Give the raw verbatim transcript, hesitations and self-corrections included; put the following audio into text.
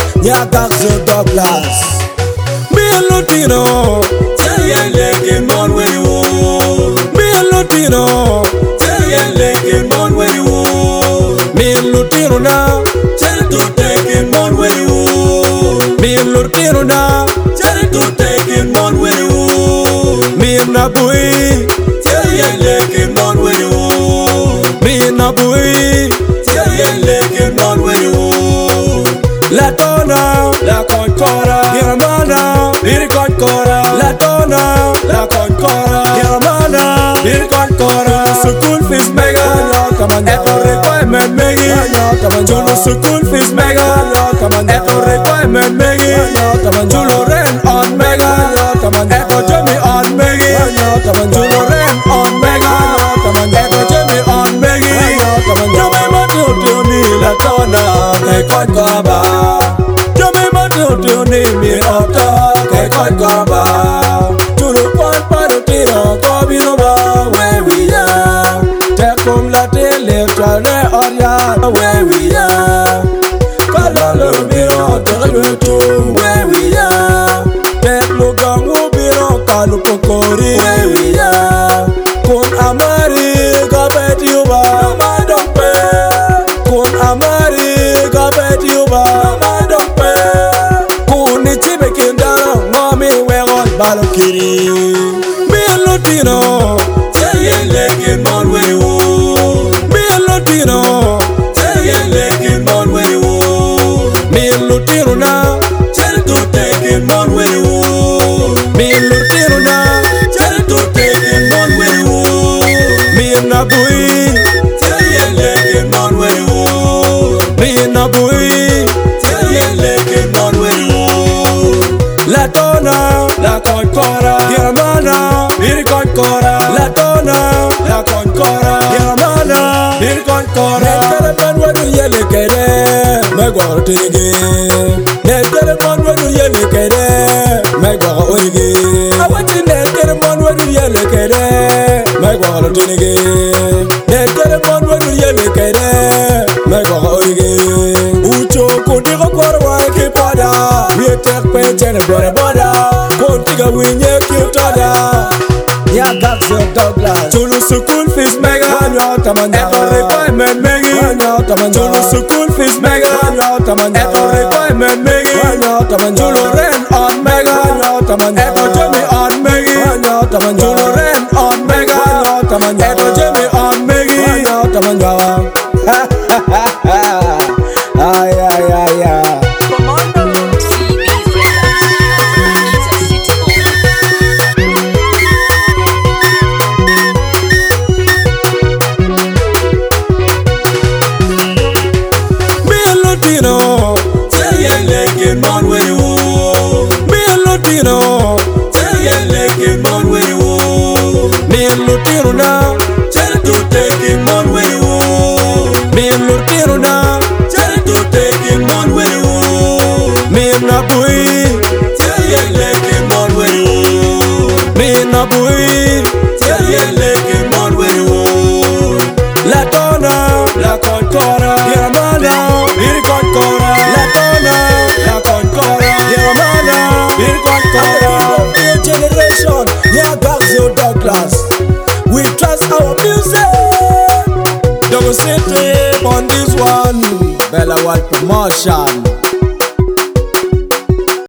Nyagaxo Douglas. Me and Lutino, Tell ya lekin mon when you me and Lutino, Tell ya lekin mon when you me and Lutino now, Tell to taking mon when you me and Lutino now, Tell to taking mon when you me and Nabui, Tell ya lekin mon when you me and Nabui, Tell ya lekin mon when you La Tona, La Concora Giramana, Bir Concora La Tona, La Concora Giramana, Bir Concora school fees mega, echo requirement megi, Julu school fees mega, echo requirement megi, Julu rent on mega, echo Jimmy on megi, Julu rent on mega, echo Jimmy on megi, Jimmy mati utiuni la tona, ke koi koraba, Jimmy mati utiuni mi opta, ke koi koraba, Julu kwan parutino kobino ba, where we are. Tekum la tele tale oria, where we are. Kalalo biro tele tu, where we are. Teklu gangu biro kalu pokori, where we are. Kun amari kabeti uba, madokpe. Kun amari kabeti uba, madokpe. Kun ichibe kindara, ngami wegon balokiri. Me Lutino. Tell ya lekin mon when you Me and Lutino, Tell ya lekin mon when you me and Lutino now, Tell to taking mon when you me and Lutino now, Tell to taking mon when you me and Nabui, Tell ya lekin mon when you me and Nabui, Tell ya lekin mon when you La Tona, La Concora Giramana, Bir Concora La Tona, La Concora Giramana, Bir Concora Neteleman wadu yele kere, megwa tinigi. Neteleman wadu yele kere, megwa origi. Awati neteleman wadu yele kere, megwa tinigi. Neteleman wadu yele kere, megwa origi. Ucho kundiga kwarwa kipada, wietek pechen bora bora, kuntiga winye kitada. Nyagaxo Douglas, Julu school fees mega, echo requirement megi, Julu school fees mega, echo requirement megi, Julu rent on mega, echo Jimmy on megi, Julu rent on mega, echo Jimmy on megi. Ay ay ay ay. C B Records, Anita City Me and Lutino, Tell ya lekin mon when you me and Lutino, Tell ya lekin mon when you me and Lutino now, Tell to taking mon when you me and Lutino now, Tell to taking mon when you me and Nabui, Tell ya lekin mon when you me and Nabui, Tell ya lekin mon when you La Tona, La Concora Giramana, Bir Concora La Tona, La Concora Giramana, Bir Concora new generation, Nyagaxo Douglas. We trust our music. Double city on this one, Bella World Promotion.